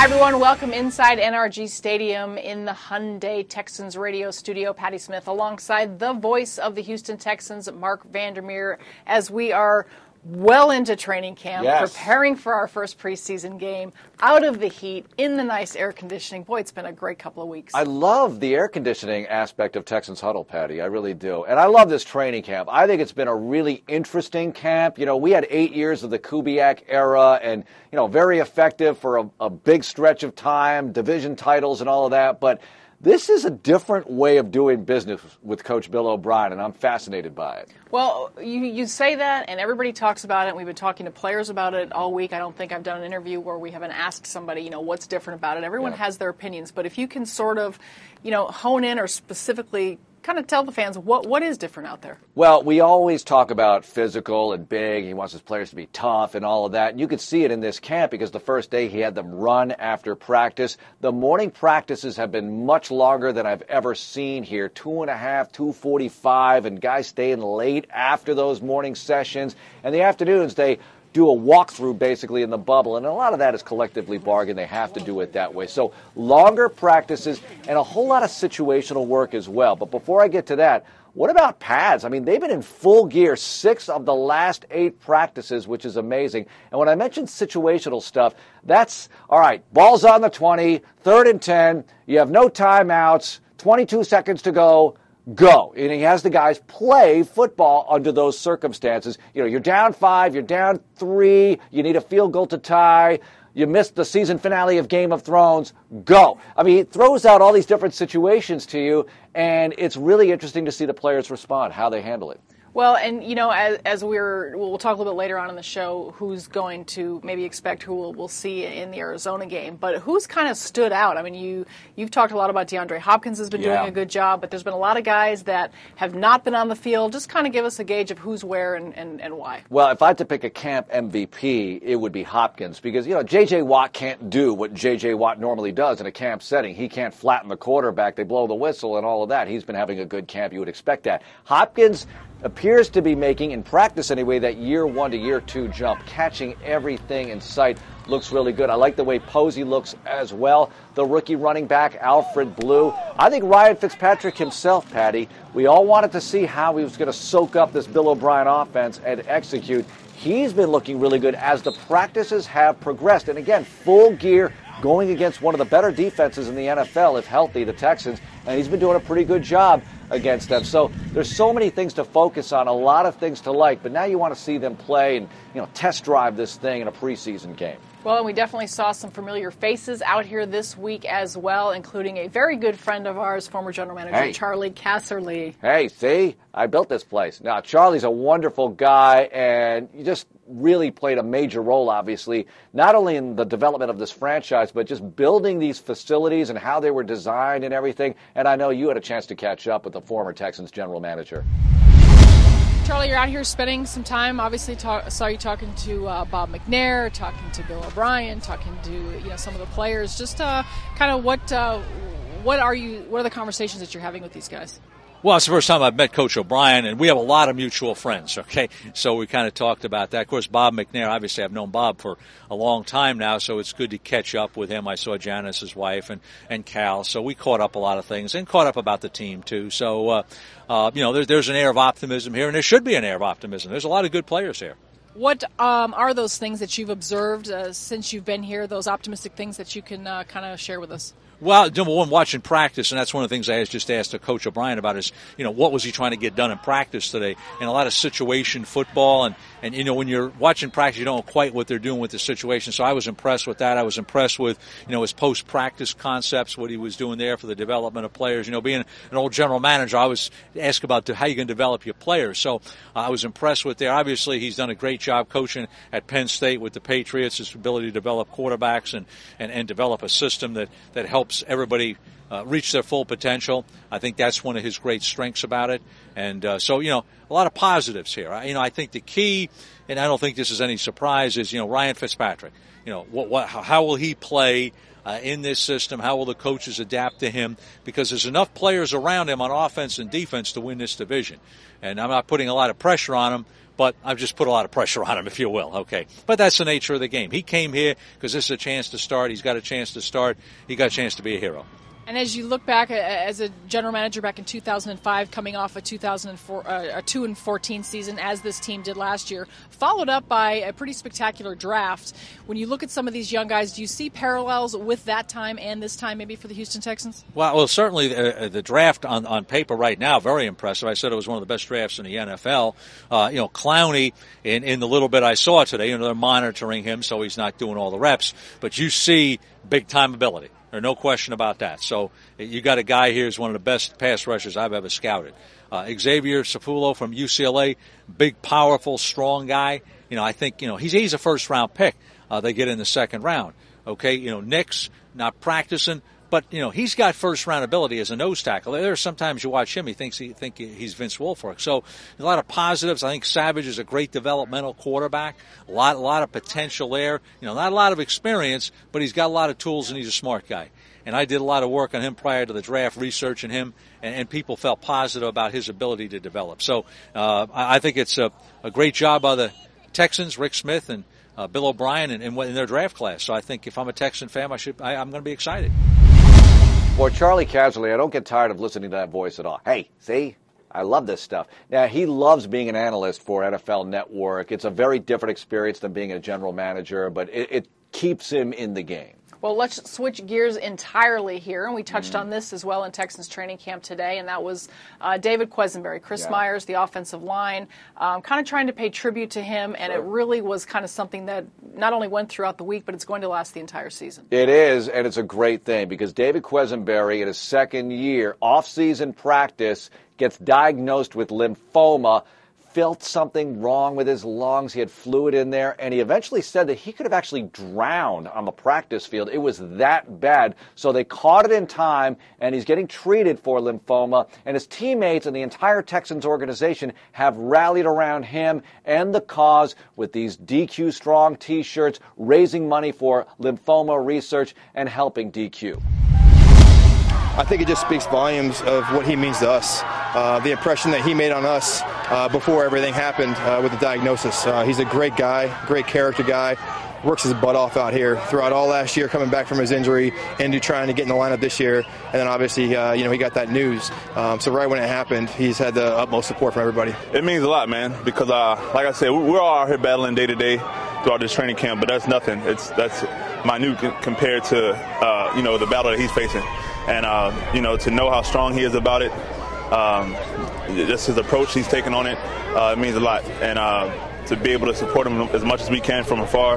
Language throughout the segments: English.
Hi, everyone. Welcome inside NRG Stadium in the Hyundai Texans radio studio. Patty Smith alongside the voice of the Houston Texans, Mark Vandermeer, as we are well into training camp, preparing for our first preseason game, out of the heat, in the nice air conditioning. Boy, it's been a great couple of weeks. I love the air conditioning aspect of Texans Huddle, Patty. I really do. And I love this training camp. I think it's been a really interesting camp. You know, we had 8 years of the Kubiak era and, you know, very effective for a big stretch of time, division titles and all of that. But this is a different way of doing business with Coach Bill O'Brien, and I'm fascinated by it. Well, you say that, and everybody talks about it, and we've been talking to players about it all week. I don't think I've done an interview where we haven't asked somebody, you know, what's different about it. Everyone has their opinions, but if you can sort of, you know, hone in or specifically kind of tell the fans what is different out there. Well, we always talk about physical and big. He wants his players to be tough and all of that. And you could see it in this camp because the first day he had them run after practice. The morning practices have been much longer than I've ever seen here, 2.5, 2:45, and guys staying late after those morning sessions. And the afternoons, they do a walkthrough basically in the bubble, and a lot of that is collectively bargained. They have to do it that way. So longer practices and a whole lot of situational work as well. But before I get to that, what about pads? I mean, they've been in full gear 6 of the last 8 practices, which is amazing. And when I mentioned situational stuff, that's, all right, ball's on the 20, 3rd and 10, you have no timeouts, 22 seconds to go. Go. And he has the guys play football under those circumstances. You know, you're down 5, you're down 3, you need a field goal to tie, you missed the season finale of Game of Thrones. Go. I mean, he throws out all these different situations to you, and it's really interesting to see the players respond, how they handle it. Well, and, you know, as we'll talk a little bit later on in the show who's going to maybe expect who we'll see in the Arizona game. But who's kind of stood out? I mean, you've talked a lot about DeAndre Hopkins has been doing a good job, but there's been a lot of guys that have not been on the field. Just kind of give us a gauge of who's where and why. Well, if I had to pick a camp MVP, it would be Hopkins because, you know, J.J. Watt can't do what J.J. Watt normally does in a camp setting. He can't flatten the quarterback. They blow the whistle and all of that. He's been having a good camp. You would expect that. Hopkins appears to be making, in practice anyway, that year 1 to year 2 jump, catching everything in sight. Looks really good. I like the way Posey looks as well. The rookie running back, Alfred Blue. I think Ryan Fitzpatrick himself, Patty, we all wanted to see how he was going to soak up this Bill O'Brien offense and execute. He's been looking really good as the practices have progressed. And again, full gear, going against one of the better defenses in the NFL, if healthy, the Texans. And he's been doing a pretty good job against them. So there's so many things to focus on, a lot of things to like, but now you want to see them play and, you know, test drive this thing in a preseason game. Well, and we definitely saw some familiar faces out here this week as well, including a very good friend of ours, former general manager Charlie Casserly. Hey, see? I built this place. Now, Charlie's a wonderful guy, and you just really played a major role, obviously, not only in the development of this franchise, but just building these facilities and how they were designed and everything. And I know you had a chance to catch up with the former Texans general manager. Charlie, you're out here spending some time. Obviously, saw you talking to Bob McNair, talking to Bill O'Brien, talking to some of the players. Just kind of what are the conversations that you're having with these guys? Well, it's the first time I've met Coach O'Brien, and we have a lot of mutual friends, okay? So we kind of talked about that. Of course, Bob McNair, obviously I've known Bob for a long time now, so it's good to catch up with him. I saw Janice, his wife, and Cal, so we caught up a lot of things and caught up about the team, too. So, there's an air of optimism here, and there should be an air of optimism. There's a lot of good players here. What are those things that you've observed since you've been here, those optimistic things that you can kind of share with us? Well, number one, watching practice, and that's one of the things I just asked Coach O'Brien about is, what was he trying to get done in practice today? And a lot of situation football, and when you're watching practice, you don't know quite what they're doing with the situation. So I was impressed with that. I was impressed with, his post-practice concepts, what he was doing there for the development of players. Being an old general manager, I was asked about how you can develop your players. So I was impressed with there. Obviously, he's done a great job coaching at Penn State with the Patriots, his ability to develop quarterbacks and develop a system that helps everybody reach their full potential. I think that's one of his great strengths about it. And so, a lot of positives here. I think the key, and I don't think this is any surprise, is, Ryan Fitzpatrick. How will he play in this system? How will the coaches adapt to him? Because there's enough players around him on offense and defense to win this division. And I'm not putting a lot of pressure on him, but I've just put a lot of pressure on him, if you will. Okay. But that's the nature of the game. He came here because this is a chance to start. He's got a chance to start. He got a chance to be a hero. And as you look back as a general manager back in 2005, coming off a 2-14 season, as this team did last year, followed up by a pretty spectacular draft. When you look at some of these young guys, do you see parallels with that time and this time maybe for the Houston Texans? Well, certainly the draft on paper right now, very impressive. I said it was one of the best drafts in the NFL. Clowney, in the little bit I saw today, they're monitoring him, so he's not doing all the reps. But you see big-time ability. There's no question about that. So you got a guy here who's one of the best pass rushers I've ever scouted. Xavier Sapulo from UCLA, big, powerful, strong guy. I think, he's a first-round pick. They get in the second round. Okay, Nick's not practicing, but, he's got first-round ability as a nose tackle. There are sometimes you watch him, you think he's Vince Wilfork. So a lot of positives. I think Savage is a great developmental quarterback. A lot of potential there. Not a lot of experience, but he's got a lot of tools and he's a smart guy. And I did a lot of work on him prior to the draft, researching him, and people felt positive about his ability to develop. So I think it's a great job by the Texans, Rick Smith and Bill O'Brien in their draft class. So I think if I'm a Texan fan, I'm going to be excited. For Charlie Casserly, I don't get tired of listening to that voice at all. Hey, see? I love this stuff. Now, he loves being an analyst for NFL Network. It's a very different experience than being a general manager, but it keeps him in the game. Well, let's switch gears entirely here, and we touched on this as well in Texans training camp today, and that was David Quesenberry, Chris Myers, the offensive line, kind of trying to pay tribute to him, and it really was kind of something that not only went throughout the week, but it's going to last the entire season. It is, and it's a great thing, because David Quesenberry, in his second year, off-season practice, gets diagnosed with lymphoma, felt something wrong with his lungs. He had fluid in there, and he eventually said that he could have actually drowned on the practice field. It was that bad. So they caught it in time, and he's getting treated for lymphoma. And his teammates and the entire Texans organization have rallied around him and the cause with these DQ Strong T-shirts, raising money for lymphoma research and helping DQ. I think it just speaks volumes of what he means to us, the impression that he made on us before everything happened with the diagnosis. He's a great guy, great character guy, works his butt off out here throughout all last year, coming back from his injury into trying to get in the lineup this year. And then obviously, he got that news. So right when it happened, he's had the utmost support from everybody. It means a lot, man, because like I said, we're all out here battling day to day throughout this training camp, but that's nothing. That's minute compared to, the battle that he's facing. And, to know how strong he is about it, just his approach he's taken on it, it means a lot. And to be able to support him as much as we can from afar,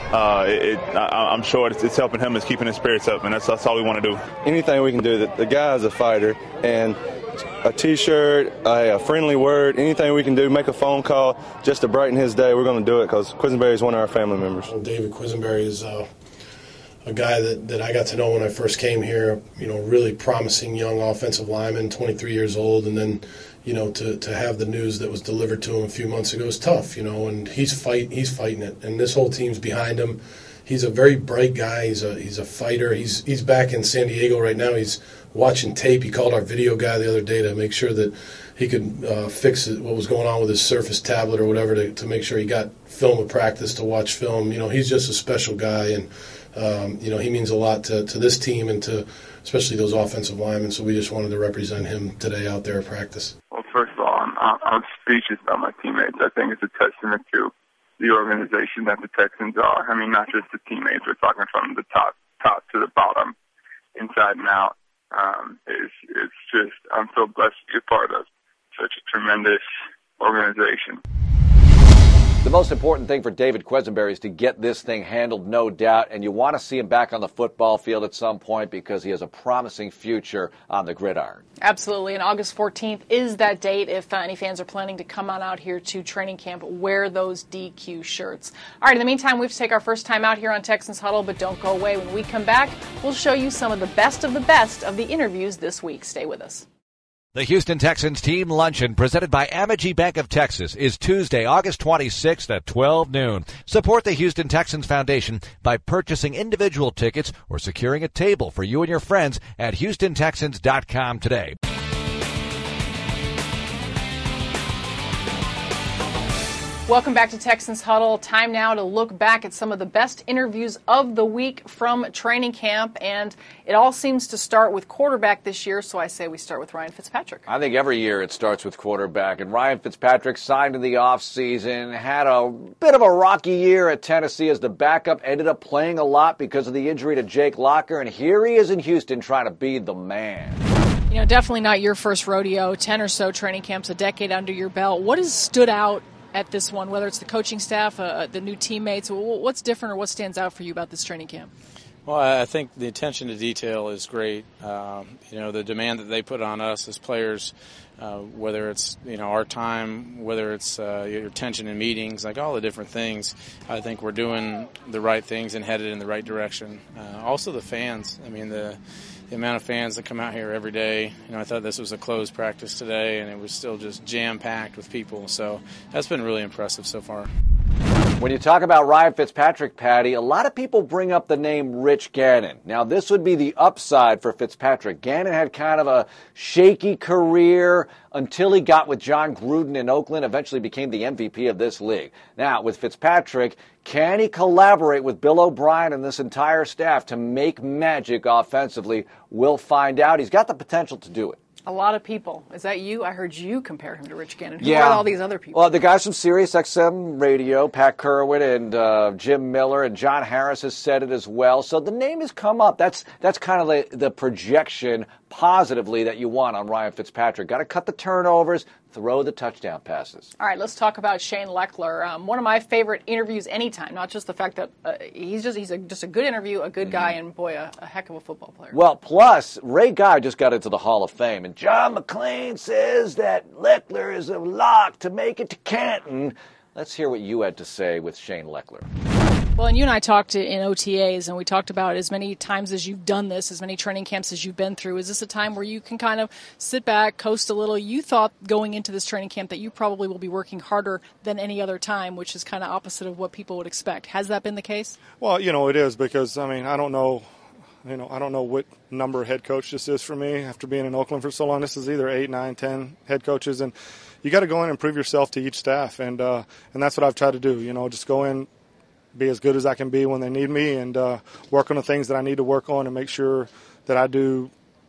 I'm sure it's helping him, it's keeping his spirits up, and that's all we want to do. Anything we can do. The guy is a fighter, and a T-shirt, a friendly word, anything we can do, make a phone call just to brighten his day, we're going to do it, because Quesenberry is one of our family members. David Quesenberry is a guy that I got to know when I first came here, really promising young offensive lineman, 23 years old, and then, to have the news that was delivered to him a few months ago is tough, and he's fighting it, and this whole team's behind him. He's a very bright guy. He's a fighter. He's back in San Diego right now. He's watching tape. He called our video guy the other day to make sure that he could fix what was going on with his Surface tablet or whatever to make sure he got film of practice to watch film. He's just a special guy, and he means a lot to this team and to especially those offensive linemen. So we just wanted to represent him today out there at practice. Well, first of all, I'm speechless about my teammates. I think it's a testament to the organization that the Texans are. I mean, not just the teammates. We're talking from the top to the bottom, inside and out. It's just, I'm so blessed to be a part of such a tremendous organization. The most important thing for David Quesenberry is to get this thing handled, no doubt, and you want to see him back on the football field at some point because he has a promising future on the gridiron. Absolutely, and August 14th is that date if any fans are planning to come on out here to training camp, wear those DQ shirts. All right, in the meantime, we have to take our first time out here on Texans Huddle, but don't go away. When we come back, we'll show you some of the best of the interviews this week. Stay with us. The Houston Texans Team Luncheon, presented by Amegy Bank of Texas, is Tuesday, August 26th at 12 noon. Support the Houston Texans Foundation by purchasing individual tickets or securing a table for you and your friends at HoustonTexans.com today. Welcome back to Texans Huddle. Time now to look back at some of the best interviews of the week from training camp, and it all seems to start with quarterback this year, so I say we start with Ryan Fitzpatrick. I think every year it starts with quarterback, and Ryan Fitzpatrick signed in the offseason, had a bit of a rocky year at Tennessee as the backup, ended up playing a lot because of the injury to Jake Locker, and here he is in Houston trying to be the man. You know, definitely not your first rodeo, 10 or so training camps, a decade under your belt. What has stood out at this one, whether it's the coaching staff, the new teammates? What's different or what stands out for you about this training camp? Well, I think the attention to detail is great. The demand that they put on us as players, whether it's, our time, whether it's your attention in meetings, like all the different things, I think we're doing the right things and headed in the right direction. Also the fans. I mean, the amount of fans that come out here every day. I thought this was a closed practice today, and it was still just jam-packed with people. So that's been really impressive so far. When you talk about Ryan Fitzpatrick, Patty, a lot of people bring up the name Rich Gannon. Now, this would be the upside for Fitzpatrick. Gannon had kind of a shaky career until he got with John Gruden in Oakland, eventually became the MVP of this league. Now, with Fitzpatrick, can he collaborate with Bill O'Brien and this entire staff to make magic offensively? We'll find out. He's got the potential to do it. A lot of people. Is that you? I heard you compare him to Rich Gannon. Who Yeah. are all these other people? Well, the guys from Sirius XM Radio, Pat Kerwin and Jim Miller, and John Harris has said it as well. So the name has come up. That's kind of the projection positively that you want on Ryan Fitzpatrick. Got to cut the turnovers, throw the touchdown passes. All right, let's talk about Shane Lechler. One of my favorite interviews anytime, not just the fact that he's just a good interview, a good guy, and boy, a heck of a football player. Well, plus, Ray Guy just got into the Hall of Fame, and John McClain says that Lechler is a lock to make it to Canton. Let's hear what you had to say with Shane Lechler. Well, and you and I talked in OTAs, and we talked about as many times as you've done this, as many training camps as you've been through. Is this a time where you can kind of sit back, coast a little? You thought going into this training camp that you probably will be working harder than any other time, which is kind of opposite of what people would expect. Has that been the case? Well, it is because, I don't know. I don't know what number head coach this is for me after being in Oakland for so long. This is either 8, 9, 10 head coaches, and you got to go in and prove yourself to each staff, and that's what I've tried to do. Just go in, be as good as I can be when they need me, and work on the things that I need to work on and make sure that I do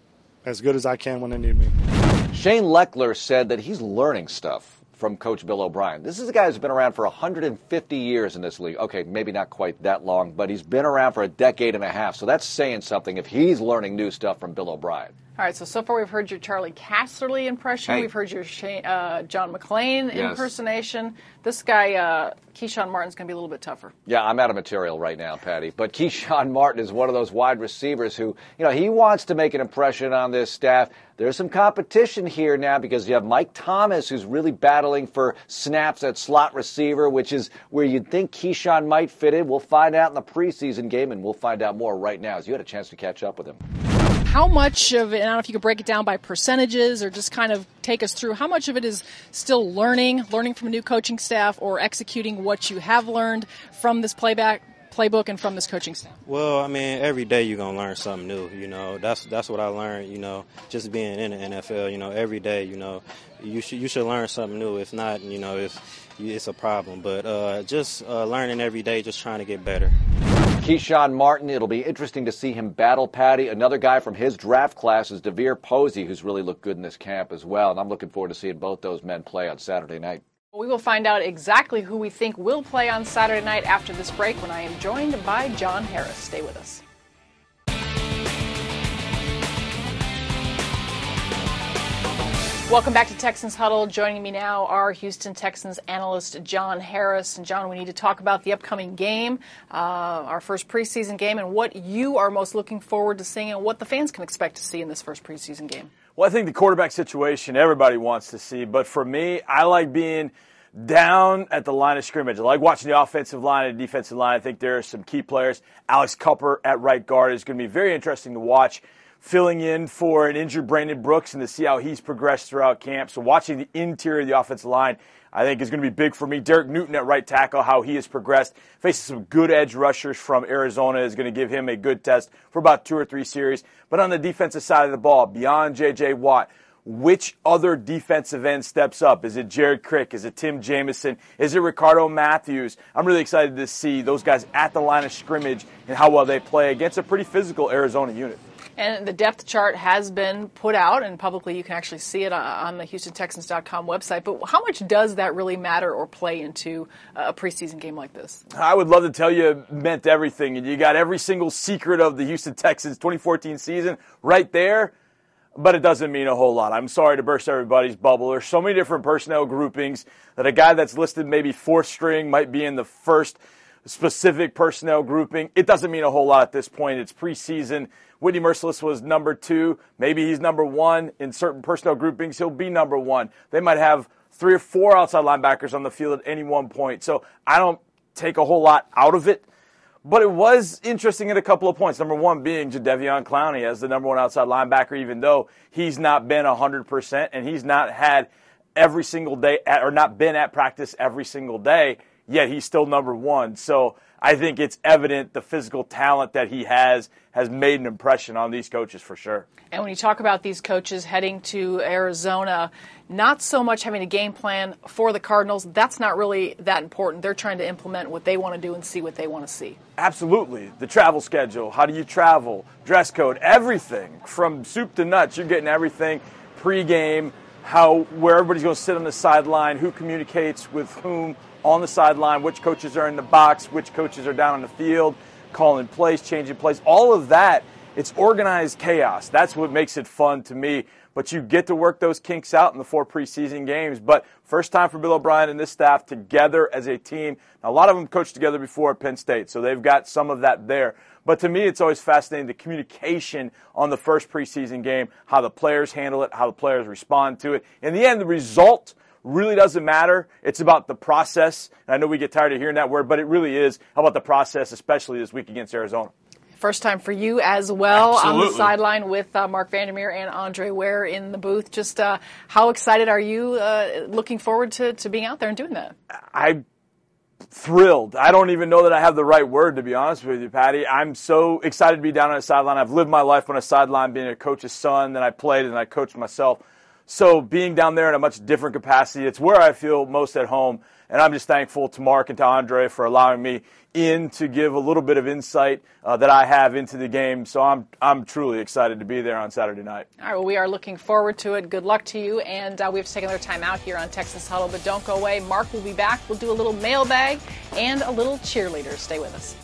as good as I can when they need me. Shane Lechler said that he's learning stuff from Coach Bill O'Brien. This is a guy who's been around for 150 years in this league. Okay, maybe not quite that long, but he's been around for a decade and a half. So that's saying something if he's learning new stuff from Bill O'Brien. All right, so far we've heard your Charlie Casserly impression. Hey. We've heard your John McClain Yes. impersonation. This guy, Keyshawn Martin's going to be a little bit tougher. Yeah, I'm out of material right now, Patty. But Keyshawn Martin is one of those wide receivers who, he wants to make an impression on this staff. There's some competition here now because you have Mike Thomas, who's really battling for snaps at slot receiver, which is where you'd think Keyshawn might fit in. We'll find out in the preseason game, and we'll find out more right now as you had a chance to catch up with him. How much of it, I don't know if you could break it down by percentages or just kind of take us through, how much of it is still learning from a new coaching staff or executing what you have learned from this playbook and from this coaching staff? Well, every day you're going to learn something new, That's what I learned, just being in the NFL, every day, you should learn something new. If not, it's a problem. But just learning every day, just trying to get better. Keyshawn Martin, it'll be interesting to see him battle Patty. Another guy from his draft class is DeVere Posey, who's really looked good in this camp as well. And I'm looking forward to seeing both those men play on Saturday night. We will find out exactly who we think will play on Saturday night after this break when I am joined by John Harris. Stay with us. Welcome back to Texans Huddle. Joining me now are Houston Texans analyst John Harris. And John, we need to talk about the upcoming game, our first preseason game, and what you are most looking forward to seeing and what the fans can expect to see in this first preseason game. Well, I think the quarterback situation everybody wants to see. But for me, I like being down at the line of scrimmage. I like watching the offensive line and defensive line. I think there are some key players. Alex Cupper at right guard is going to be very interesting to watch, filling in for an injured Brandon Brooks and to see how he's progressed throughout camp. So watching the interior of the offensive line, I think is going to be big for me. Derek Newton at right tackle, how he has progressed. Facing some good edge rushers from Arizona is going to give him a good test for about 2 or 3 series. But on the defensive side of the ball, beyond J.J. Watt, which other defensive end steps up. Is it Jared Crick? Is it Tim Jamison? Is it Ricardo Matthews? I'm really excited to see those guys at the line of scrimmage and how well they play against a pretty physical Arizona unit. And the depth chart has been put out, and publicly you can actually see it on the HoustonTexans.com website. But how much does that really matter or play into a preseason game like this? I would love to tell you it meant everything, and you got every single secret of the Houston Texans 2014 season right there, but it doesn't mean a whole lot. I'm sorry to burst everybody's bubble. There's so many different personnel groupings that a guy that's listed maybe fourth string might be in the first specific personnel grouping. It doesn't mean a whole lot at this point. It's preseason. Whitney Mercilus was number 2. Maybe he's number 1. In certain personnel groupings, he'll be number 1. They might have 3 or 4 outside linebackers on the field at any one point. So I don't take a whole lot out of it. But it was interesting at a couple of points. Number 1 being Jadeveon Clowney as the number 1 outside linebacker, even though he's not been 100% and he's not had every single day or not been at practice every single day, yet he's still number 1. So I think it's evident the physical talent that he has made an impression on these coaches for sure. And when you talk about these coaches heading to Arizona, not so much having a game plan for the Cardinals, that's not really that important. They're trying to implement what they want to do and see what they want to see. Absolutely. The travel schedule, how do you travel, dress code, everything. From soup to nuts, you're getting everything pregame, where everybody's going to sit on the sideline, who communicates with whom on the sideline, which coaches are in the box, which coaches are down on the field, calling plays, changing plays, all of that. It's organized chaos. That's what makes it fun to me. But you get to work those kinks out in the 4 preseason games. But first time for Bill O'Brien and this staff together as a team. Now, a lot of them coached together before at Penn State, so they've got some of that there. But to me, it's always fascinating, the communication on the first preseason game, how the players handle it, how the players respond to it. In the end, the result really doesn't matter. It's about the process. And I know we get tired of hearing that word, but it really is about the process, especially this week against Arizona. First time for you as well. Absolutely. On the sideline with Mark Vandermeer and Andre Ware in the booth. Just how excited are you looking forward to being out there and doing that? I'm thrilled. I don't even know that I have the right word, to be honest with you, Patty. I'm so excited to be down on the sideline. I've lived my life on a sideline being a coach's son, then I played and I coached myself. So being down there in a much different capacity, it's where I feel most at home. And I'm just thankful to Mark and to Andre for allowing me in to give a little bit of insight that I have into the game. So I'm truly excited to be there on Saturday night. All right, well, we are looking forward to it. Good luck to you. And we have to take another time out here on Texas Huddle, but don't go away. Mark will be back. We'll do a little mailbag and a little cheerleader. Stay with us.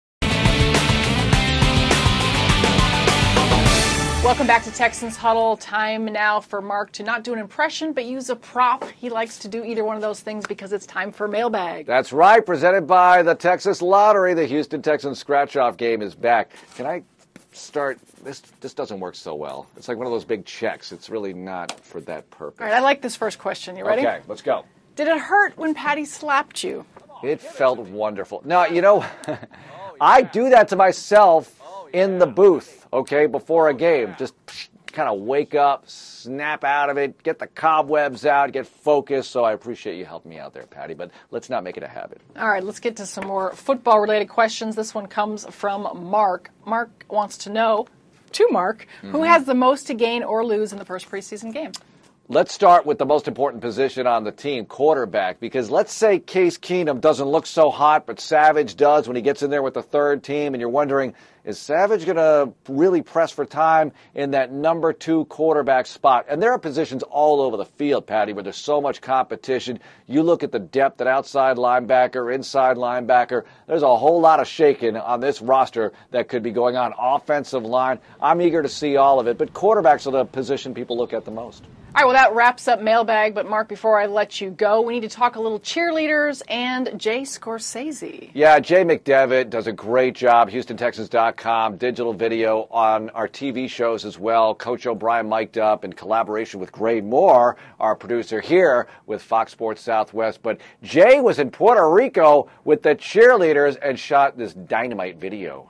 Welcome back to Texans Huddle. Time now for Mark to not do an impression, but use a prop. He likes to do either one of those things because it's time for mailbag. That's right. Presented by the Texas Lottery. The Houston Texans scratch-off game is back. Can I start? This doesn't work so well. It's like one of those big checks. It's really not for that purpose. All right, I like this first question. You ready? Okay, let's go. Did it hurt when Patty slapped you? It felt wonderful. Now, you know, I do that to myself in the booth, okay, before a game. Just kind of wake up, snap out of it, get the cobwebs out, get focused. So I appreciate you helping me out there, Patty, but let's not make it a habit. All right, let's get to some more football-related questions. This one comes from Mark. Mark wants to know, who has the most to gain or lose in the first preseason game? Let's start with the most important position on the team, quarterback, because let's say Case Keenum doesn't look so hot, but Savage does when he gets in there with the third team, and you're wondering, is Savage going to really press for time in that number 2 quarterback spot? And there are positions all over the field, Patty, where there's so much competition. You look at the depth at outside linebacker, inside linebacker. There's a whole lot of shaking on this roster that could be going on. Offensive line, I'm eager to see all of it, but quarterbacks are the position people look at the most. All right, well, that wraps up mailbag. But, Mark, before I let you go, we need to talk a little cheerleaders and Jay Scorsese. Yeah, Jay McDevitt does a great job. HoustonTexans.com, digital video on our TV shows as well. Coach O'Brien mic'd up in collaboration with Gray Moore, our producer here with Fox Sports Southwest. But Jay was in Puerto Rico with the cheerleaders and shot this dynamite video.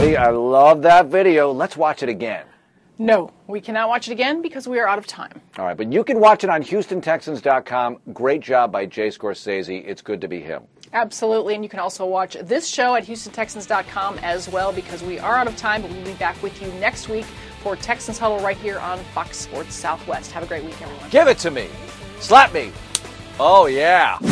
Patty, I love that video. Let's watch it again. No, we cannot watch it again because we are out of time. All right, but you can watch it on HoustonTexans.com. Great job by Jay Scorsese. It's good to be him. Absolutely, and you can also watch this show at HoustonTexans.com as well because we are out of time, but we'll be back with you next week for Texans Huddle right here on Fox Sports Southwest. Have a great week, everyone. Give it to me. Slap me. Oh, yeah.